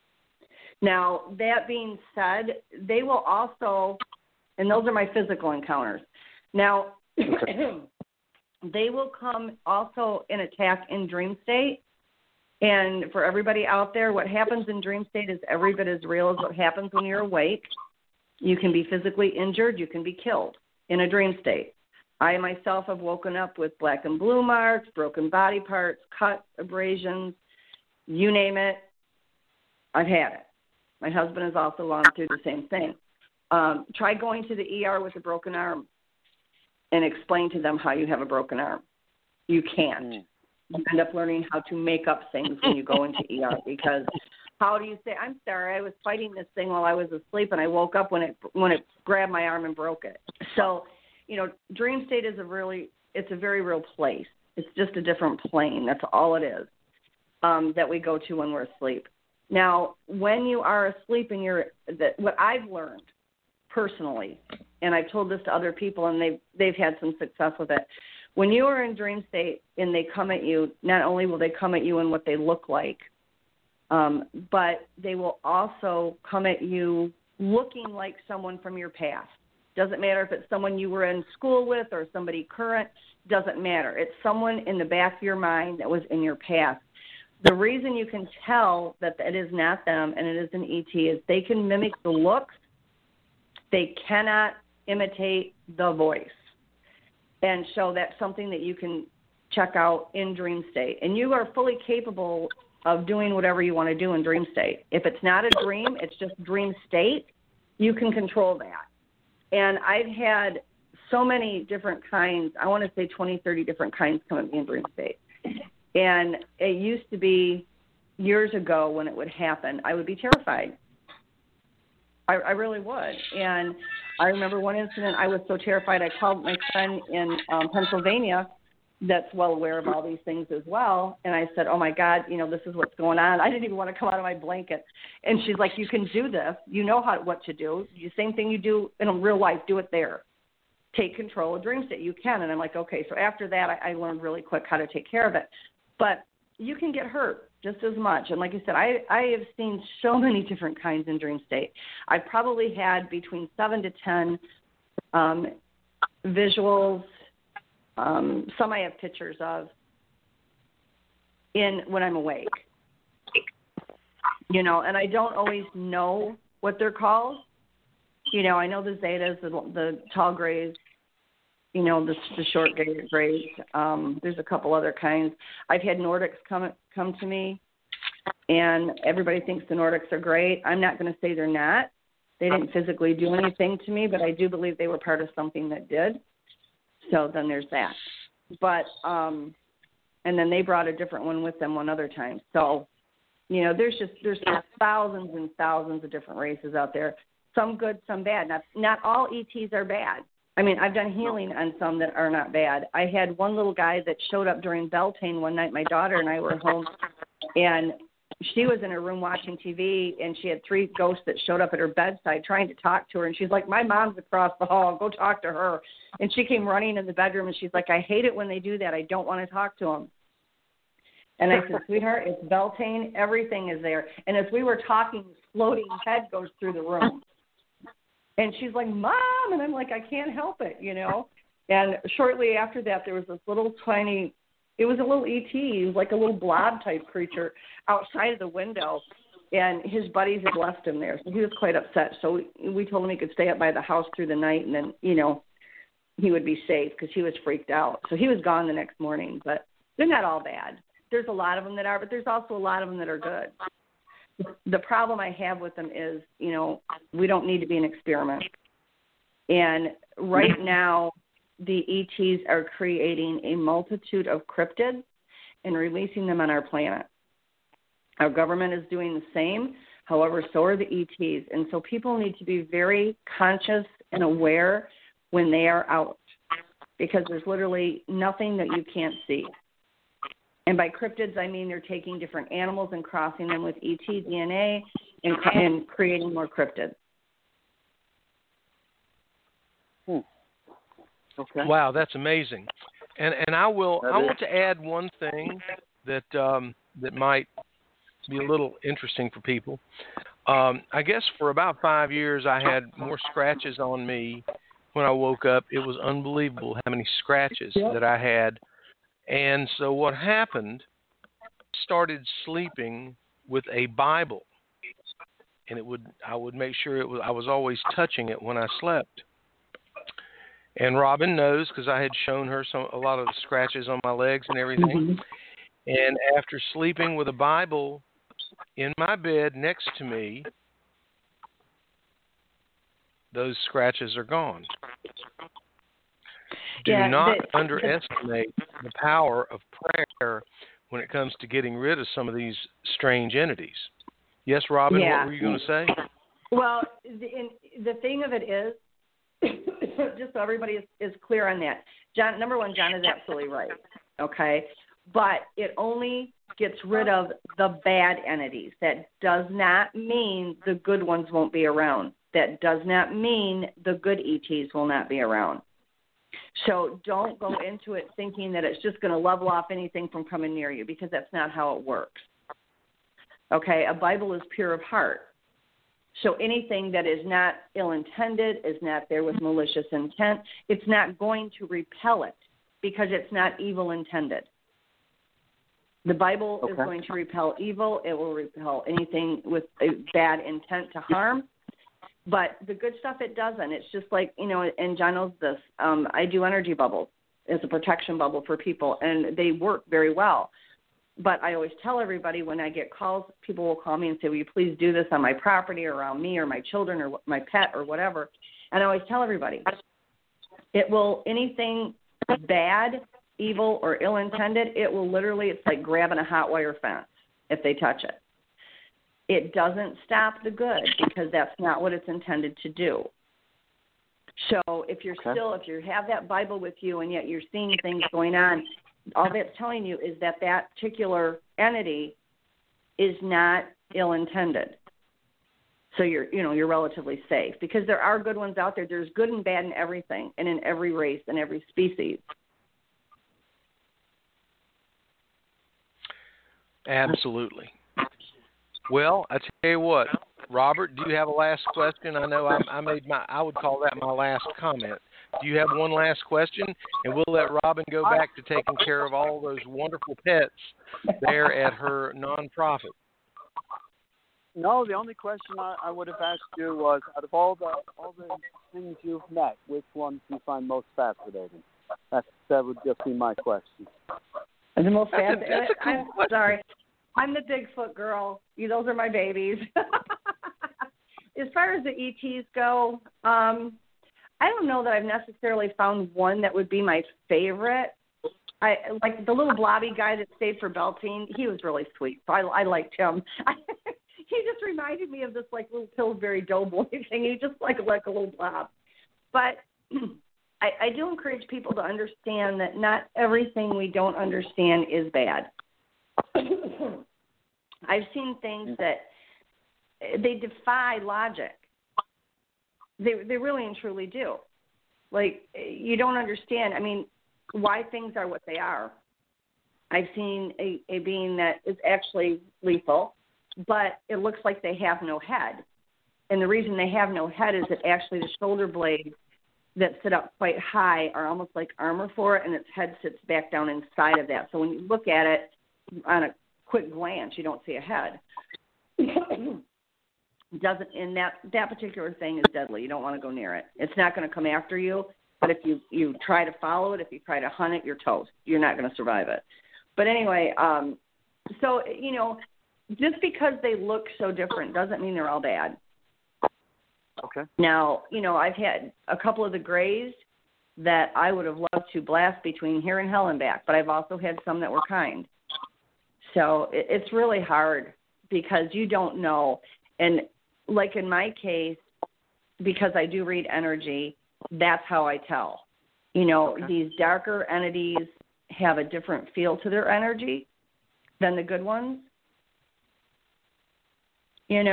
Now, that being said, they will also, and those are my physical encounters. Now, they will come also and attack in dream state. And for everybody out there, what happens in dream state is every bit as real as what happens when you're awake. You can be physically injured. You can be killed in a dream state. I myself have woken up with black and blue marks, broken body parts, cuts, abrasions, you name it. I've had it. My husband has also gone through the same thing. Try going to the ER with a broken arm and explain to them how you have a broken arm. You can't. You end up learning how to make up things when you go into ER, because how do you say, I'm sorry, I was fighting this thing while I was asleep and I woke up when it grabbed my arm and broke it. So, dream state is it's a very real place. It's just a different plane. That's all it is, that we go to when we're asleep. Now, when you are asleep and what I've learned personally, and I've told this to other people and they've had some success with it, when you are in dream state and they come at you, not only will they come at you in what they look like, but they will also come at you looking like someone from your past. Doesn't matter if it's someone you were in school with or somebody current, doesn't matter. It's someone in the back of your mind that was in your past. The reason you can tell that it is not them and it is an ET is they can mimic the looks. They cannot imitate the voice. And so that's something that you can check out in dream state. And you are fully capable of doing whatever you want to do in dream state. If it's not a dream, it's just dream state, you can control that. And I've had so many different kinds, I want to say 20, 30 different kinds come at me in dream state. And it used to be years ago when it would happen, I would be terrified. I really would. And I remember one incident, I was so terrified, I called my friend in Pennsylvania that's well aware of all these things as well. And I said, oh, my God, this is what's going on. I didn't even want to come out of my blanket. And she's like, you can do this. You know what to do. The same thing you do in real life, do it there. Take control of dream state. You can. And I'm like, okay. So after that, I learned really quick how to take care of it. But you can get hurt just as much. And like I said, I have seen so many different kinds in dream state. I probably had between 7 to 10 visuals. Some I have pictures of when I'm awake. And I don't always know what they're called. I know the Zetas, the tall grays, the short grays. There's a couple other kinds. I've had Nordics come to me, and everybody thinks the Nordics are great. I'm not going to say they're not. They didn't physically do anything to me, but I do believe they were part of something that did. So then there's that. But, and then they brought a different one with them one other time. So, there's thousands and thousands of different races out there. Some good, some bad. Not all ETs are bad. I mean, I've done healing on some that are not bad. I had one little guy that showed up during Beltane one night. My daughter and I were home, and she was in her room watching TV, and she had 3 ghosts that showed up at her bedside trying to talk to her. And she's like, my mom's across the hall. Go talk to her. And she came running in the bedroom, and she's like, I hate it when they do that. I don't want to talk to them. And I said, sweetheart, it's Beltane. Everything is there. And as we were talking, floating head goes through the room. And she's like, Mom. And I'm like, I can't help it, And shortly after that, there was this little tiny, it was a little ET. He was like a little blob-type creature outside of the window. And his buddies had left him there. So he was quite upset. So we told him he could stay up by the house through the night, and then, he would be safe because he was freaked out. So he was gone the next morning. But they're not all bad. There's a lot of them that are, but there's also a lot of them that are good. The problem I have with them is, we don't need to be an experiment. And right now, the ETs are creating a multitude of cryptids and releasing them on our planet. Our government is doing the same. However, so are the ETs. And so people need to be very conscious and aware when they are out, because there's literally nothing that you can't see. And by cryptids, I mean they're taking different animals and crossing them with ET DNA and creating more cryptids. Okay. Wow, that's amazing. And I want to add one thing that that might be a little interesting for people. I guess for about 5 years I had more scratches on me when I woke up. It was unbelievable how many scratches that I had. And so what happened, started sleeping with a Bible. And I would make sure I was always touching it when I slept. And Robin knows because I had shown her a lot of the scratches on my legs and everything. Mm-hmm. And after sleeping with a Bible in my bed next to me, those scratches are gone. Do not underestimate the power of prayer when it comes to getting rid of some of these strange entities. Yes, Robin, what were you going to say? Well, the thing of it is, just so everybody is clear on that, John, number one, John is absolutely right, okay? But it only gets rid of the bad entities. That does not mean the good ones won't be around. That does not mean the good ETs will not be around. So don't go into it thinking that it's just going to level off anything from coming near you, because that's not how it works. Okay, a Bible is pure of heart. So anything that is not ill-intended, is not there with malicious intent, it's not going to repel it because it's not evil intended. The Bible is going to repel evil. It will repel anything with a bad intent to harm. But the good stuff, it doesn't. It's just like, and John knows this, I do energy bubbles as a protection bubble for people, and they work very well. But I always tell everybody when I get calls, people will call me and say, will you please do this on my property or around me or my children or my pet or whatever. And I always tell everybody, it will, anything bad, evil, or ill-intended, it will literally, it's like grabbing a hot wire fence if they touch it. It doesn't stop the good because that's not what it's intended to do. So if you're if you have that Bible with you and yet you're seeing things going on, all that's telling you is that particular entity is not ill-intended. So you're relatively safe, because there are good ones out there. There's good and bad in everything and in every race and every species. Absolutely. Well, I tell you what, Robert, do you have a last question? I know I would call that my last comment. Do you have one last question? And we'll let Robin go back to taking care of all those wonderful pets there at her nonprofit. No, the only question I would have asked you was, out of all the things you've met, which ones do you find most fascinating? That would just be my question. The most fascinating. That's a cool question. Sorry. I'm the Bigfoot girl. Those are my babies. As far as the ETs go, I don't know that I've necessarily found one that would be my favorite. I like the little blobby guy that stayed for Beltane. He was really sweet, so I liked him. He just reminded me of this like little Pillsbury Doughboy thing. He just like a little blob. But I do encourage people to understand that not everything we don't understand is bad. I've seen things that they defy logic. They really and truly do. Like, you don't understand, why things are what they are. I've seen a being that is actually lethal, but it looks like they have no head. And the reason they have no head is that actually the shoulder blades that sit up quite high are almost like armor for it, and its head sits back down inside of that. So when you look at it on a quick glance, you don't see a head. Doesn't, and that particular thing is deadly. You don't want to go near it. It's not going to come after you, but if you try to follow it, if you try to hunt it, you're toast. You're not going to survive it. But anyway, so, just because they look so different doesn't mean they're all bad. Okay. Now, I've had a couple of the grays that I would have loved to blast between here and hell and back, but I've also had some that were kind. So it's really hard because you don't know. And like in my case, because I do read energy, that's how I tell. These darker entities have a different feel to their energy than the good ones.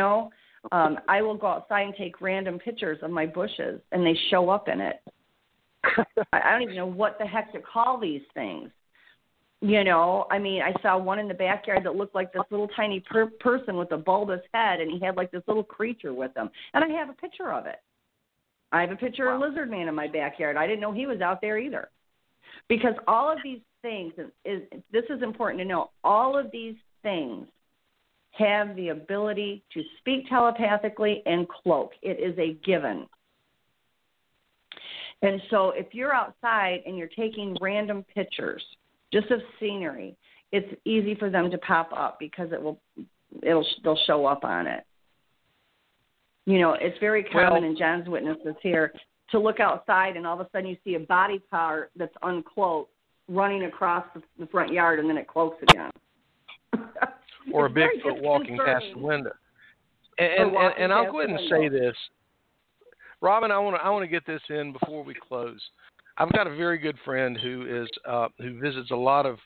I will go outside and take random pictures of my bushes, and they show up in it. I don't even know what the heck to call these things. You know, I mean, I saw one in the backyard that looked like this little tiny person with a bulbous head, and he had like this little creature with him. And I have a picture of it. I have a picture of Lizard Man in my backyard. I didn't know he was out there either. Because all of these things, this is important to know, all of these things have the ability to speak telepathically and cloak. It is a given. And so if you're outside and you're taking random pictures just of scenery, it's easy for them to pop up because they'll show up on it. You know, it's very common in John's witnesses here to look outside and all of a sudden you see a body part that's uncloaked running across the front yard and then it cloaks again. Or a Bigfoot walking past the window. And I'll go ahead and say this. Robin, I want to get this in before we close. I've got a very good friend who visits a lot of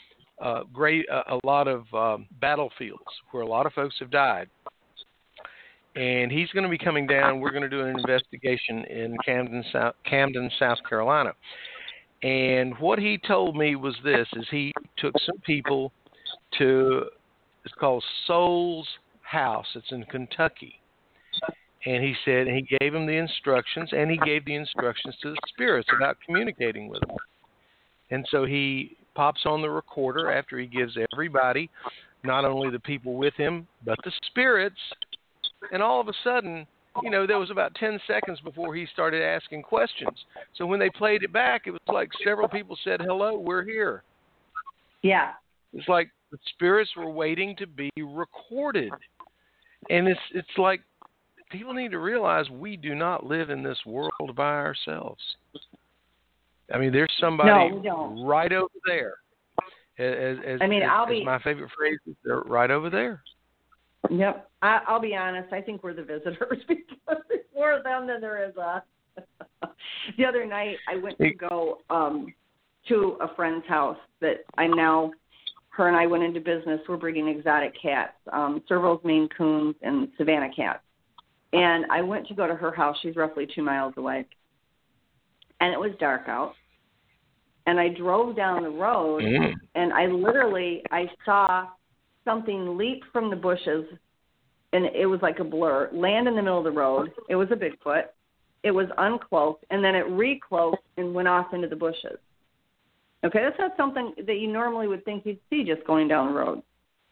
battlefields where a lot of folks have died, and he's going to be coming down. We're going to do an investigation in Camden, South Carolina, and what he told me was this: is he took some people to, it's called Soul's House. It's in Kentucky. And he said, and he gave him the instructions, and he gave the instructions to the spirits about communicating with them. And so he pops on the recorder after he gives everybody, not only the people with him, but the spirits. And all of a sudden, you know, there was about 10 seconds before he started asking questions. So when they played it back, it was like several people said, hello, we're here. Yeah. It's like the spirits were waiting to be recorded. And it's like, people need to realize we do not live in this world by ourselves. I mean, there's somebody right over there. As my favorite phrase is, they're right over there. Yep. I'll be honest. I think we're the visitors because there's more of them than there is us. The other night, I went to go to a friend's house that her and I went into business. We're breeding exotic cats, Servals, Maine Coons, and Savannah cats. And I went to go to her house. She's roughly 2 miles away. And it was dark out. And I drove down the road, and I saw something leap from the bushes, and it was like a blur, land in the middle of the road. It was a Bigfoot. It was uncloaked, and then it recloaked and went off into the bushes. Okay, that's not something that you normally would think you'd see just going down the road.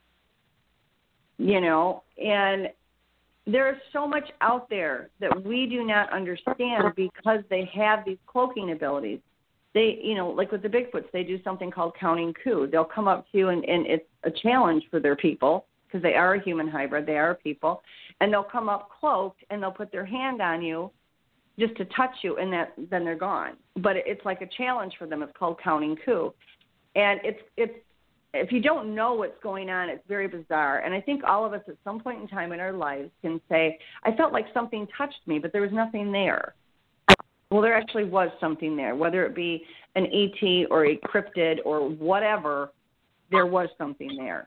You know, and there is so much out there that we do not understand because they have these cloaking abilities. They, you know, like with the Bigfoots, they do something called counting coup. They'll come up to you, and it's a challenge for their people because they are a human hybrid. They are people. And they'll come up cloaked, and they'll put their hand on you just to touch you, and then they're gone. But it's like a challenge for them. It's called counting coup. And it's if you don't know what's going on, it's very bizarre. And I think all of us at some point in time in our lives can say, I felt like something touched me, but there was nothing there. Well, there actually was something there, whether it be an ET or a cryptid or whatever, there was something there.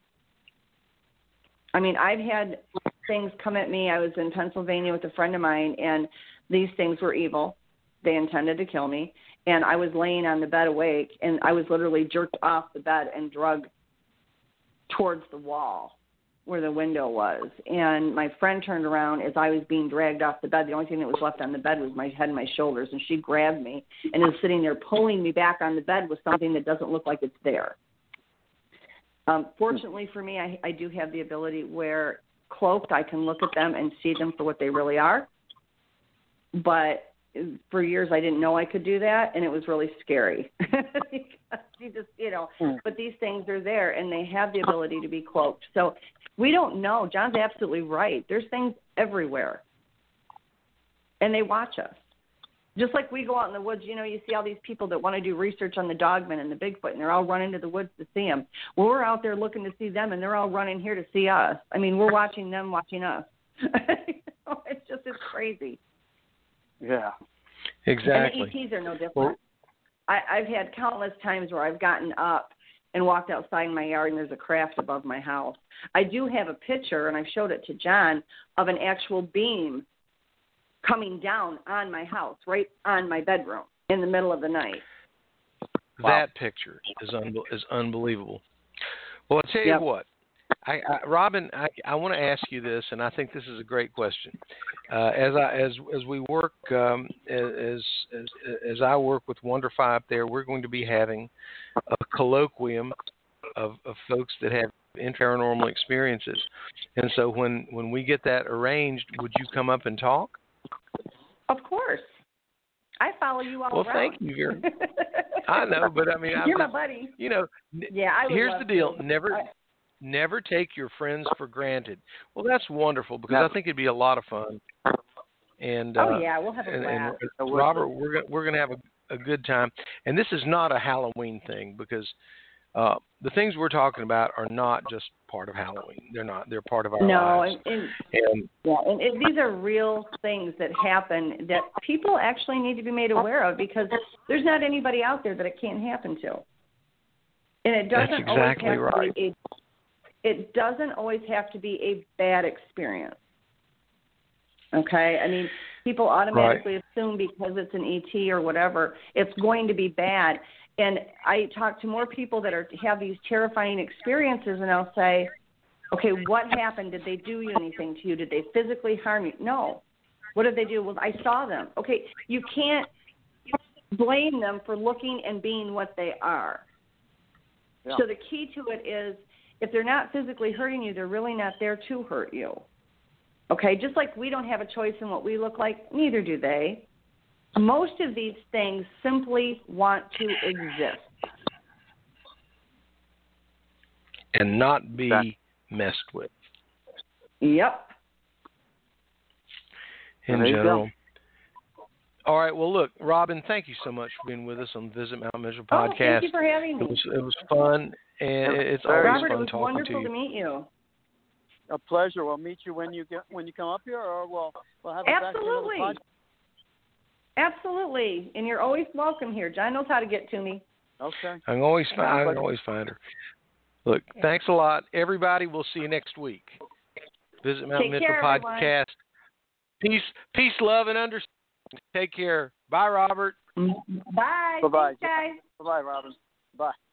I mean, I've had things come at me. I was in Pennsylvania with a friend of mine, and these things were evil. They intended to kill me. And I was laying on the bed awake, and I was literally jerked off the bed and dragged towards the wall where the window was. And my friend turned around as I was being dragged off the bed. The only thing that was left on the bed was my head and my shoulders, and she grabbed me and is sitting there pulling me back on the bed with something that doesn't look like it's there. Fortunately for me, I do have the ability where cloaked, I can look at them and see them for what they really are. But for years, I didn't know I could do that, and it was really scary. Because you just, but these things are there, and they have the ability to be cloaked. So we don't know. John's absolutely right. There's things everywhere, and they watch us. Just like we go out in the woods, you see all these people that want to do research on the Dogman and the Bigfoot, and they're all running to the woods to see them. Well, we're out there looking to see them, and they're all running here to see us. I mean, we're watching them watching us. It's crazy. Yeah, exactly. And the ETs are no different. I've had countless times where I've gotten up and walked outside in my yard, and there's a craft above my house. I do have a picture, and I've showed it to John, of an actual beam coming down on my house, right on my bedroom. in the middle of the night. That picture is unbelievable. Well, I'll tell you what, Robin, I want to ask you this, and I think this is a great question. As we work, as I work with Wonderfy up there, we're going to be having a colloquium of folks that have paranormal experiences, and so when we get that arranged, would you come up and talk? Of course. I follow you all around. Well, thank you very much. I know, but I mean, you're my buddy. You know, I would here's love the deal. to. Never take your friends for granted. Well, that's wonderful because I think it'd be a lot of fun. And we'll have a blast. And Robert, we're gonna have a good time. And this is not a Halloween thing because the things we're talking about are not just part of Halloween. They're not. They're part of our lives. And these are real things that happen that people actually need to be made aware of because there's not anybody out there that it can't happen to. And it doesn't That's exactly always have right. to be it doesn't always have to be a bad experience. Okay? I mean, people automatically assume because it's an ET or whatever, it's going to be bad. And I talk to more people that have these terrifying experiences, and I'll say, okay, what happened? Did they do anything to you? Did they physically harm you? No. What did they do? Well, I saw them. Okay, you can't blame them for looking and being what they are. Yeah. So the key to it is if they're not physically hurting you, they're really not there to hurt you. Okay, just like we don't have a choice in what we look like, neither do they. Most of these things simply want to exist. And not be messed with. Yep. In general. All right, well, look, Robin, thank you so much for being with us on the Visit Mount Mitchell podcast. Thank you for having me. It was fun, and it's always Robert, fun it was talking wonderful to you. To meet you. A pleasure. We'll meet you when you come up here, or we'll have you back for another podcast. Absolutely, and you're always welcome here. John knows how to get to me. Okay. I can always find her. Look, thanks a lot, everybody. We'll see you next week. Visit Mount Mitchell podcast. Everyone. Peace, love, and understanding. Take care. Bye, Robert. Bye. Bye-bye. Thanks, guys. Bye-bye, Robin. Bye.